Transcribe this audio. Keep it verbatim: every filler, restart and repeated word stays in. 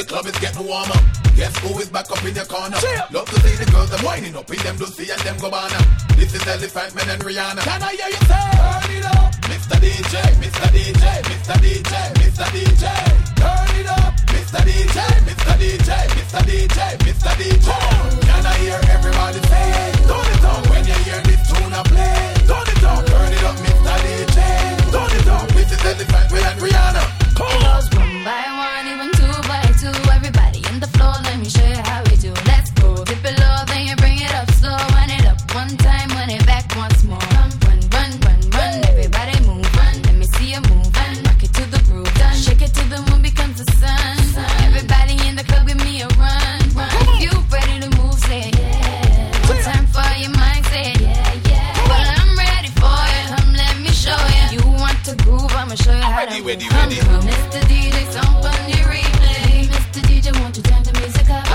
The club is getting warmer. Guess who is back up in your corner? Love to see the girls them winding up in them Lucy and them Gabbana. This is Elephant Man and Rihanna. Can I hear you say? Turn it up, Mister D J, Mister D J, Mister D J, Mister D J. Turn it up, Mister D J, Mister D J, Mister D J, Mister D J. Can I hear everybody say? Turn it up when you hear this tune I play. Turn it up, turn it up, Mister D J. Turn it up, this is Elephant Man and Rihanna. It goes one by one, even two by two. Everybody on the floor, let me show you how we do. Let's go, dip it low, then you bring it up slow. Run it up one time, run it back once more. Run, run, run, run, run. Everybody move, run. Let me see you move, run. Rock it to the groove, done. Shake it till the moon becomes the sun. Everybody in the club, give me a run, run. If you ready to move, say yeah. One time for your mind, say yeah, yeah. Well, I'm ready for you. Come, let me show you. You want to groove, I'ma show you how to move. Ready, ready, ready. Mister D J, song on the replay. Mister D J, won't you turn the music up?